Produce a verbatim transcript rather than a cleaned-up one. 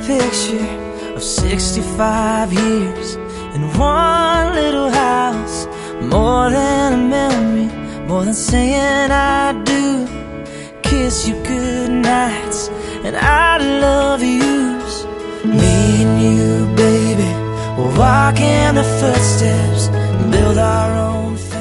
picture of sixty-five years in one little house. More than a memory, more than saying I do. Kiss you good nights and I love yous. Me and you, baby, we'll walk in the footsteps and build our own